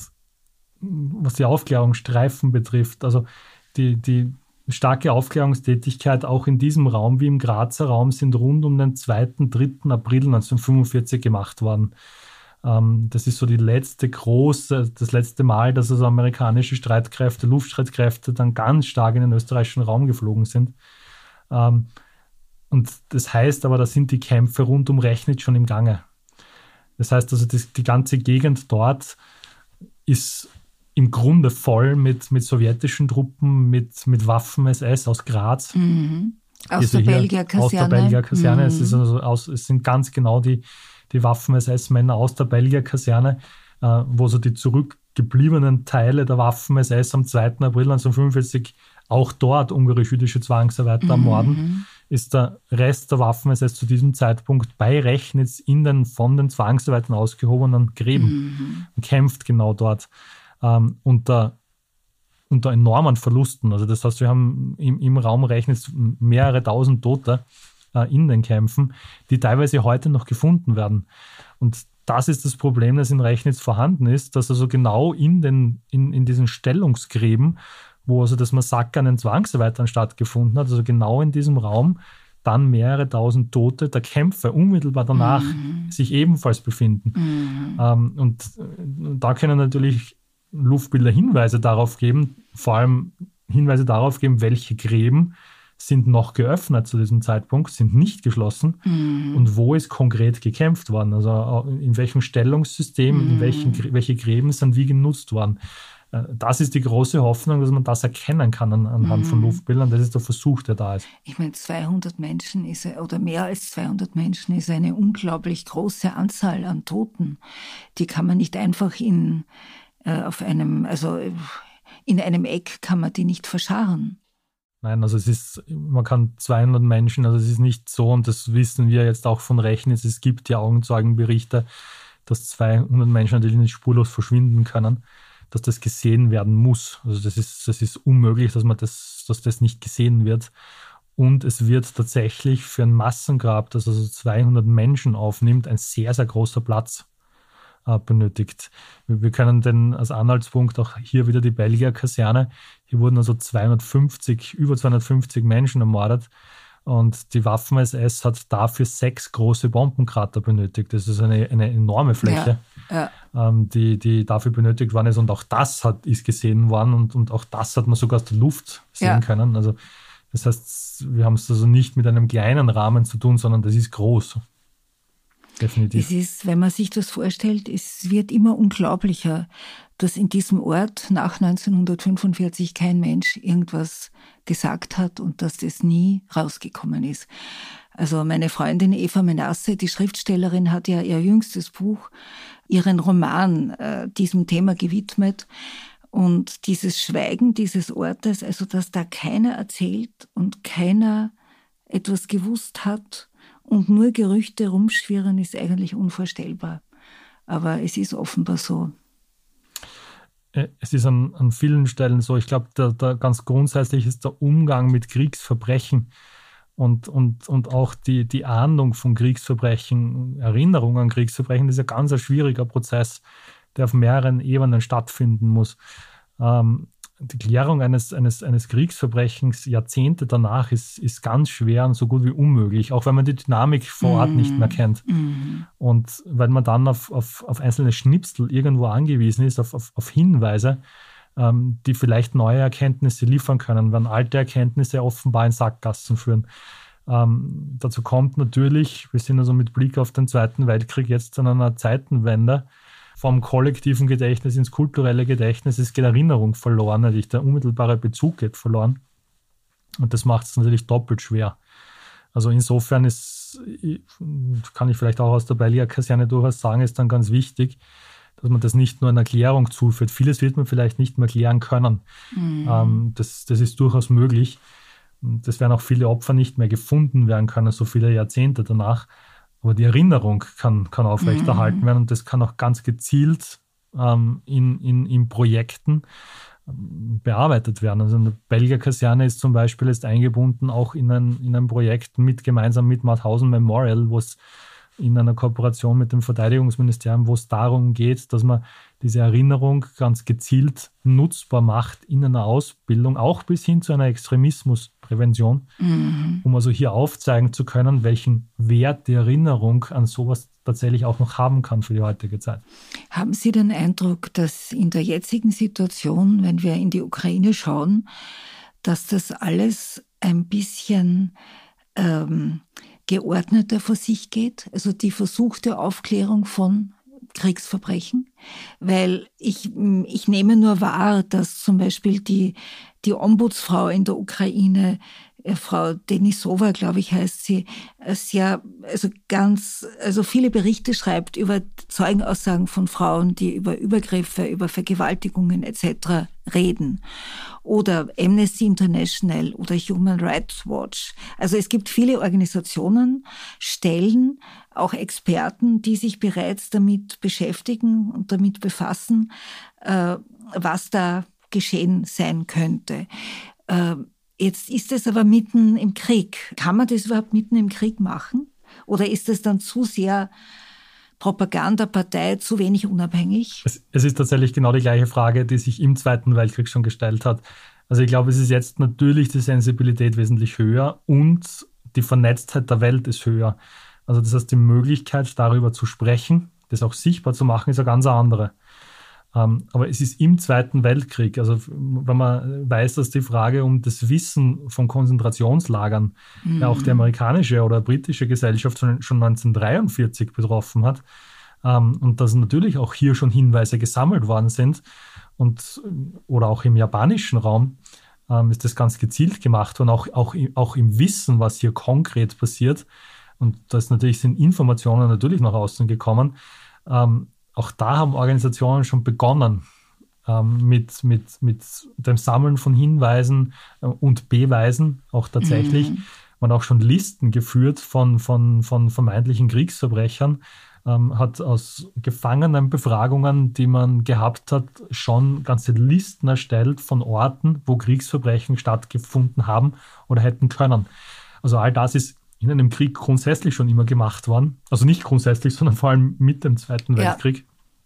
C: was die Aufklärungsstreifen betrifft, also die, die starke Aufklärungstätigkeit auch in diesem Raum wie im Grazer Raum sind rund um den zweiten, dritten April neunzehnhundertfünfundvierzig gemacht worden. Ähm, das ist so die letzte große, das letzte Mal, dass also amerikanische Streitkräfte, Luftstreitkräfte dann ganz stark in den österreichischen Raum geflogen sind. Ähm, und das heißt aber, da sind die Kämpfe rund um Rechnitz schon im Gange. Das heißt also, die, die ganze Gegend dort ist im Grunde voll mit, mit sowjetischen Truppen, mit, mit Waffen-S S aus Graz.
B: Mhm. Aus, der Belgier-Kaserne.
C: aus der Belgier-Kaserne.
B: Mhm.
C: Es, ist also aus, es sind ganz genau die, die Waffen-S S-Männer aus der Belgier-Kaserne, äh, wo so die zurückgebliebenen Teile der Waffen-S S am zweiten April neunzehnhundertfünfundvierzig auch dort ungarisch-jüdische Zwangsarbeiter mhm. ermorden, ist der Rest der Waffen-S S zu diesem Zeitpunkt bei Rechnitz in den von den Zwangsarbeitern ausgehobenen Gräben mhm. und kämpft genau dort. Ähm, unter, unter enormen Verlusten. Also das heißt, wir haben im, im Raum Rechnitz mehrere tausend Tote äh, in den Kämpfen, die teilweise heute noch gefunden werden. Und das ist das Problem, das in Rechnitz vorhanden ist, dass also genau in, den, in, in diesen Stellungsgräben, wo also das Massaker an den Zwangsarbeitern stattgefunden hat, also genau in diesem Raum dann mehrere tausend Tote der Kämpfe unmittelbar danach mhm. sich ebenfalls befinden. Mhm. Ähm, und da können natürlich Luftbilder Hinweise darauf geben, vor allem Hinweise darauf geben, welche Gräben sind noch geöffnet zu diesem Zeitpunkt, sind nicht geschlossen mhm. und wo ist konkret gekämpft worden, also in welchem Stellungssystem, mhm. in welchen, welche Gräben sind wie genutzt worden. Das ist die große Hoffnung, dass man das erkennen kann an, anhand mhm. von Luftbildern. Das ist der Versuch, der da ist.
B: Ich meine, zweihundert Menschen ist, oder mehr als zweihundert Menschen ist eine unglaublich große Anzahl an Toten. Die kann man nicht einfach in, äh, auf einem, also in einem Eck kann man die nicht verscharren.
C: Nein, also es ist, man kann zweihundert Menschen, also es ist nicht so, und das wissen wir jetzt auch von Rechnitz, es gibt ja Augenzeugenberichte, dass zweihundert Menschen natürlich nicht spurlos verschwinden können, dass das gesehen werden muss. Also das ist, das ist unmöglich, dass man das, dass das nicht gesehen wird. Und es wird tatsächlich für ein Massengrab, das also zweihundert Menschen aufnimmt, ein sehr, sehr großer Platz äh, benötigt. Wir, wir können denn als Anhaltspunkt auch hier wieder die Belgier Kaserne. Hier wurden also zweihundertfünfzig, über zweihundertfünfzig Menschen ermordet. Und die Waffen-S S hat dafür sechs große Bombenkrater benötigt. Das ist eine, eine enorme Fläche, ja, ja. Ähm, die, die dafür benötigt worden ist. Und auch das hat, ist gesehen worden und, und auch das hat man sogar aus der Luft sehen ja. können. Also das heißt, wir haben es also nicht mit einem kleinen Rahmen zu tun, sondern das ist groß. Definitiv.
B: Es ist, wenn man sich das vorstellt, es wird immer unglaublicher, dass in diesem Ort nach neunzehnhundertfünfundvierzig kein Mensch irgendwas gesagt hat und dass das nie rausgekommen ist. Also meine Freundin Eva Menasse, die Schriftstellerin, hat ja ihr jüngstes Buch, ihren Roman äh, diesem Thema gewidmet. Und dieses Schweigen dieses Ortes, also dass da keiner erzählt und keiner etwas gewusst hat und nur Gerüchte rumschwirren, ist eigentlich unvorstellbar. Aber es ist offenbar so.
C: Es ist an, an vielen Stellen so. Ich glaube, da, da ganz grundsätzlich ist der Umgang mit Kriegsverbrechen und, und, und auch die, die Ahndung von Kriegsverbrechen, Erinnerung an Kriegsverbrechen, das ist ein ganz ein schwieriger Prozess, der auf mehreren Ebenen stattfinden muss. Ähm, die Klärung eines, eines, eines Kriegsverbrechens Jahrzehnte danach ist, ist ganz schwer und so gut wie unmöglich, auch wenn man die Dynamik vor Ort mm. nicht mehr kennt. Mm. Und weil man dann auf, auf, auf einzelne Schnipsel irgendwo angewiesen ist, auf, auf, auf Hinweise, ähm, die vielleicht neue Erkenntnisse liefern können, wenn alte Erkenntnisse offenbar in Sackgassen führen. Ähm, dazu kommt natürlich, wir sind also mit Blick auf den Zweiten Weltkrieg jetzt an einer Zeitenwende, vom kollektiven Gedächtnis ins kulturelle Gedächtnis. Es geht Erinnerung verloren, natürlich der unmittelbare Bezug geht verloren. Und das macht es natürlich doppelt schwer. Also insofern ist, kann ich vielleicht auch aus der Belgier Kaserne durchaus sagen, ist dann ganz wichtig, dass man das nicht nur in Erklärung zuführt. Vieles wird man vielleicht nicht mehr klären können. Mhm. Ähm, das, das ist durchaus möglich. Das werden auch viele Opfer nicht mehr gefunden werden können, so viele Jahrzehnte danach. Aber die Erinnerung kann, kann aufrechterhalten mhm. werden und das kann auch ganz gezielt ähm, in, in, in Projekten ähm, bearbeitet werden. Also eine Belgier Kaserne ist zum Beispiel ist eingebunden auch in ein, in ein Projekt mit, gemeinsam mit Mauthausen Memorial, wo es in einer Kooperation mit dem Verteidigungsministerium, wo es darum geht, dass man diese Erinnerung ganz gezielt nutzbar macht in einer Ausbildung, auch bis hin zu einer Extremismusprävention, mhm. um also hier aufzeigen zu können, welchen Wert die Erinnerung an sowas tatsächlich auch noch haben kann für die heutige Zeit.
B: Haben Sie den Eindruck, dass in der jetzigen Situation, wenn wir in die Ukraine schauen, dass das alles ein bisschen ähm, geordneter vor sich geht, also die versuchte Aufklärung von Kriegsverbrechen, weil ich, ich nehme nur wahr, dass zum Beispiel die, die Ombudsfrau in der Ukraine, Frau Denisova, glaube ich, heißt sie, sehr, also ganz, also viele Berichte schreibt über Zeugenaussagen von Frauen, die über Übergriffe, über Vergewaltigungen et cetera reden. Oder Amnesty International oder Human Rights Watch. Also es gibt viele Organisationen, Stellen, auch Experten, die sich bereits damit beschäftigen und damit befassen, was da geschehen sein könnte. Jetzt ist es aber mitten im Krieg. Kann man das überhaupt mitten im Krieg machen? Oder ist es dann zu sehr Propagandapartei, zu wenig unabhängig?
C: Es, es ist tatsächlich genau die gleiche Frage, die sich im Zweiten Weltkrieg schon gestellt hat. Also ich glaube, es ist jetzt natürlich die Sensibilität wesentlich höher und die Vernetztheit der Welt ist höher. Also das heißt, die Möglichkeit, darüber zu sprechen, das auch sichtbar zu machen, ist eine ganz andere. Ähm, aber es ist im Zweiten Weltkrieg, also wenn man weiß, dass die Frage um das Wissen von Konzentrationslagern mhm. ja auch die amerikanische oder britische Gesellschaft schon, schon neunzehnhundertdreiundvierzig betroffen hat ähm, und dass natürlich auch hier schon Hinweise gesammelt worden sind und oder auch im japanischen Raum ähm, ist das ganz gezielt gemacht worden, auch, auch, auch im Wissen, was hier konkret passiert. Und das natürlich sind Informationen natürlich nach außen gekommen. Ähm, Auch da haben Organisationen schon begonnen ähm, mit, mit, mit dem Sammeln von Hinweisen äh, und Beweisen, auch tatsächlich. Mhm. Man hat auch schon Listen geführt von, von, von vermeintlichen Kriegsverbrechern, ähm, hat aus Gefangenenbefragungen, die man gehabt hat, schon ganze Listen erstellt von Orten, wo Kriegsverbrechen stattgefunden haben oder hätten können. Also all das ist in einem Krieg grundsätzlich schon immer gemacht worden. Also nicht grundsätzlich, sondern vor allem mit dem Zweiten ja. Weltkrieg.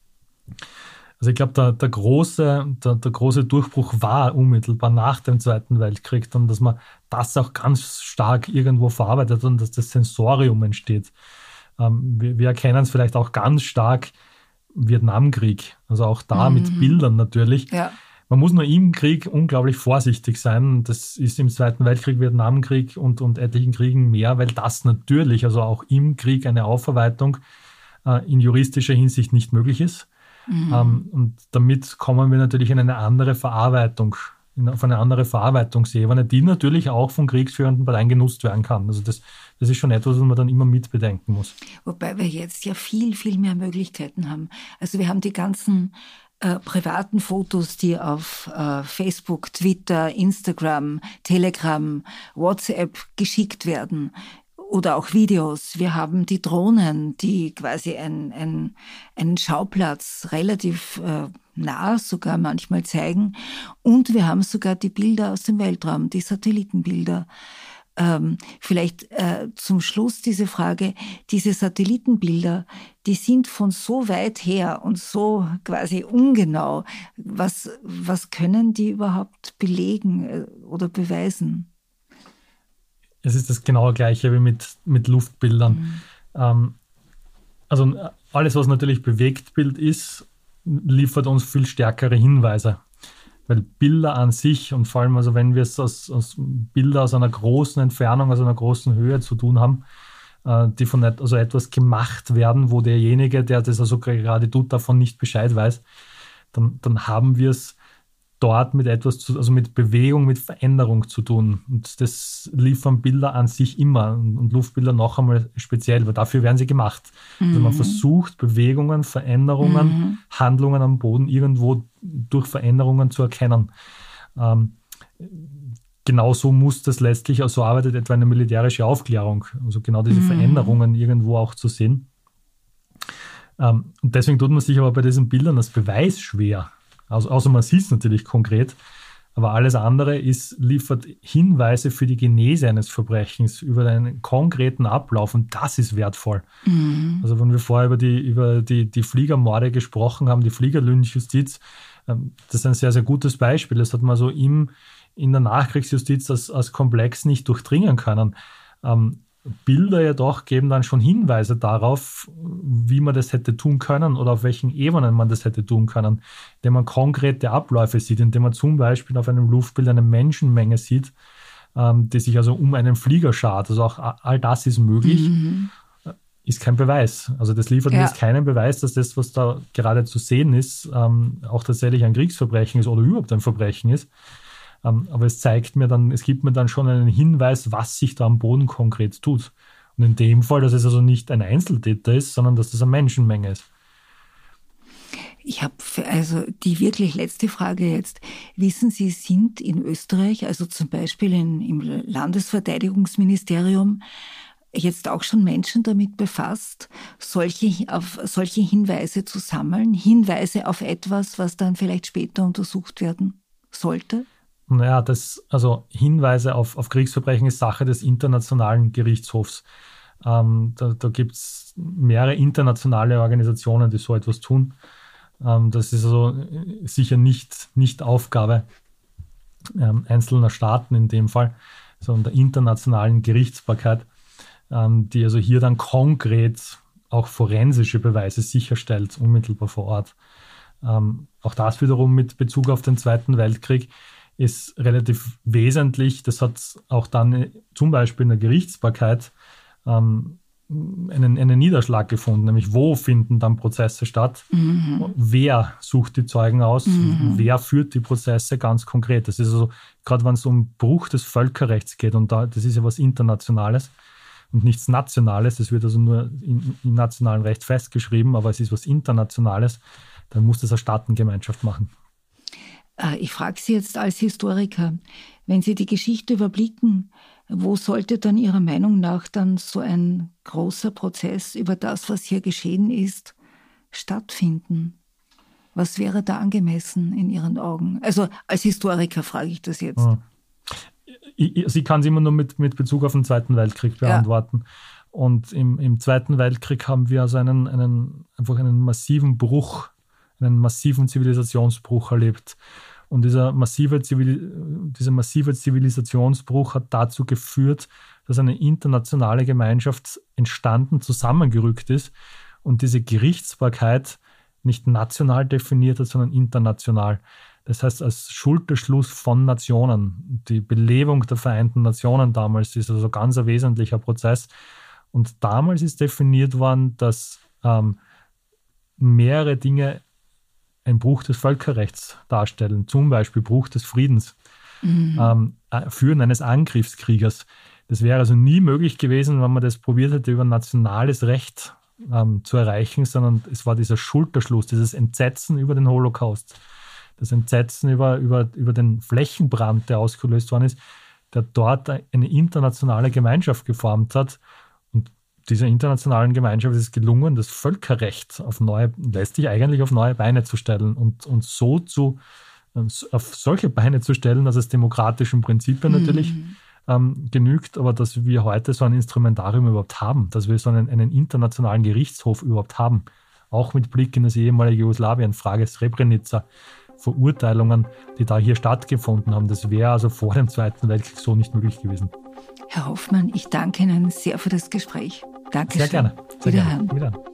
C: Also ich glaube, der, der, große, der, der große Durchbruch war unmittelbar nach dem Zweiten Weltkrieg, dann, dass man das auch ganz stark irgendwo verarbeitet und dass das Sensorium entsteht. Ähm, wir, wir erkennen es vielleicht auch ganz stark Vietnamkrieg, also auch da mhm. mit Bildern natürlich. Ja. Man muss nur im Krieg unglaublich vorsichtig sein. Das ist im Zweiten Weltkrieg, Vietnamkrieg und, und etlichen Kriegen mehr, weil das natürlich, also auch im Krieg eine Aufarbeitung äh, in juristischer Hinsicht nicht möglich ist. Mhm. Ähm, und damit kommen wir natürlich in eine andere Verarbeitung, in, auf eine andere Verarbeitungsebene, die natürlich auch von kriegsführenden Parteien genutzt werden kann. Also das, das ist schon etwas, was man dann immer mit bedenken muss.
B: Wobei wir jetzt ja viel, viel mehr Möglichkeiten haben. Also wir haben die ganzen Äh, privaten Fotos, die auf äh, Facebook, Twitter, Instagram, Telegram, WhatsApp geschickt werden oder auch Videos. Wir haben die Drohnen, die quasi ein, ein, einen Schauplatz relativ äh, nah sogar manchmal zeigen. Und wir haben sogar die Bilder aus dem Weltraum, die Satellitenbilder. Ähm, vielleicht äh, zum Schluss diese Frage, diese Satellitenbilder, die sind von so weit her und so quasi ungenau. Was, was können die überhaupt belegen äh, oder beweisen?
C: Es ist das genau Gleiche wie mit, mit Luftbildern. Mhm. Ähm, also alles, was natürlich Bewegtbild ist, liefert uns viel stärkere Hinweise. Weil Bilder an sich und vor allem, also wenn wir es aus, aus Bilder aus einer großen Entfernung, aus einer großen Höhe zu tun haben, äh, die von et, also etwas gemacht werden, wo derjenige, der das also gerade tut, davon nicht Bescheid weiß, dann, dann haben wir es dort mit etwas, zu, also mit Bewegung, mit Veränderung zu tun. Und das liefern Bilder an sich immer und Luftbilder noch einmal speziell, weil dafür werden sie gemacht. Mhm. Also man versucht, Bewegungen, Veränderungen, mhm. Handlungen am Boden irgendwo durch Veränderungen zu erkennen. Ähm, genauso muss das letztlich, also so arbeitet etwa eine militärische Aufklärung, also genau diese mhm. Veränderungen irgendwo auch zu sehen. Ähm, und deswegen tut man sich aber bei diesen Bildern als Beweis schwer. Also, außer man sieht es natürlich konkret, aber alles andere ist, liefert Hinweise für die Genese eines Verbrechens über einen konkreten Ablauf und das ist wertvoll. Mhm. Also wenn wir vorher über die, über die, die Fliegermorde gesprochen haben, die Fliegerlynchjustiz, das ist ein sehr, sehr gutes Beispiel. Das hat man so im, in der Nachkriegsjustiz als, als Komplex nicht durchdringen können. Ähm, Bilder jedoch geben dann schon Hinweise darauf, wie man das hätte tun können oder auf welchen Ebenen man das hätte tun können, indem man konkrete Abläufe sieht, indem man zum Beispiel auf einem Luftbild eine Menschenmenge sieht, ähm, die sich also um einen Flieger schart. Also auch all das ist möglich, mhm. ist kein Beweis. Also das liefert ja. mir jetzt keinen Beweis, dass das, was da gerade zu sehen ist, ähm, auch tatsächlich ein Kriegsverbrechen ist oder überhaupt ein Verbrechen ist. Aber es zeigt mir dann, es gibt mir dann schon einen Hinweis, was sich da am Boden konkret tut. Und in dem Fall, dass es also nicht ein Einzeltäter ist, sondern dass das eine Menschenmenge ist.
B: Ich habe also die wirklich letzte Frage jetzt. Wissen Sie, sind in Österreich, also zum Beispiel in, im Landesverteidigungsministerium, jetzt auch schon Menschen damit befasst, solche, auf solche Hinweise zu sammeln? Hinweise auf etwas, was dann vielleicht später untersucht werden sollte?
C: Naja, das, also Hinweise auf, auf Kriegsverbrechen ist Sache des Internationalen Gerichtshofs. Ähm, da da gibt es mehrere internationale Organisationen, die so etwas tun. Ähm, das ist also sicher nicht, nicht Aufgabe ähm, einzelner Staaten in dem Fall, sondern der internationalen Gerichtsbarkeit, ähm, die also hier dann konkret auch forensische Beweise sicherstellt, unmittelbar vor Ort. Ähm, auch das wiederum mit Bezug auf den Zweiten Weltkrieg, ist relativ wesentlich. Das hat auch dann zum Beispiel in der Gerichtsbarkeit ähm, einen, einen Niederschlag gefunden, nämlich wo finden dann Prozesse statt, mhm. wer sucht die Zeugen aus, mhm. wer führt die Prozesse ganz konkret. Das ist also, gerade wenn es um Bruch des Völkerrechts geht, und da, das ist ja was Internationales und nichts Nationales, das wird also nur im, im nationalen Recht festgeschrieben, aber es ist was Internationales, dann muss das eine Staatengemeinschaft machen.
B: Ich frage Sie jetzt als Historiker, wenn Sie die Geschichte überblicken, wo sollte dann Ihrer Meinung nach dann so ein großer Prozess über das, was hier geschehen ist, stattfinden? Was wäre da angemessen in Ihren Augen? Also als Historiker frage ich das jetzt.
C: Ja. Sie kann es immer nur mit, mit Bezug auf den Zweiten Weltkrieg beantworten. Ja. Und im, im Zweiten Weltkrieg haben wir also einen, einen, einfach einen massiven Bruch, einen massiven Zivilisationsbruch erlebt. Und dieser massive, Zivil, dieser massive Zivilisationsbruch hat dazu geführt, dass eine internationale Gemeinschaft entstanden, zusammengerückt ist und diese Gerichtsbarkeit nicht national definiert hat, sondern international. Das heißt, als Schulterschluss von Nationen. Die Belebung der Vereinten Nationen damals ist also ganz ein wesentlicher Prozess. Und damals ist definiert worden, dass ähm, mehrere Dinge ein Bruch des Völkerrechts darstellen, zum Beispiel Bruch des Friedens, mhm. ähm, Führen eines Angriffskriegers. Das wäre also nie möglich gewesen, wenn man das probiert hätte, über nationales Recht ähm, zu erreichen, sondern es war dieser Schulterschluss, dieses Entsetzen über den Holocaust, das Entsetzen über, über, über den Flächenbrand, der ausgelöst worden ist, der dort eine internationale Gemeinschaft geformt hat. Dieser internationalen Gemeinschaft ist es gelungen, das Völkerrecht auf neue, letztlich eigentlich auf neue Beine zu stellen und, und so zu, auf solche Beine zu stellen, dass es demokratischen Prinzipien mhm. natürlich ähm, genügt, aber dass wir heute so ein Instrumentarium überhaupt haben, dass wir so einen, einen internationalen Gerichtshof überhaupt haben, auch mit Blick in das ehemalige Jugoslawien, Frage Srebrenica, Verurteilungen, die da hier stattgefunden haben. Das wäre also vor dem Zweiten Weltkrieg so nicht möglich gewesen.
B: Herr Hoffmann, ich danke Ihnen sehr für das Gespräch. Dankeschön.
C: Sehr gerne. Sehr
B: Wiederhören.
C: gerne. Wiederhören.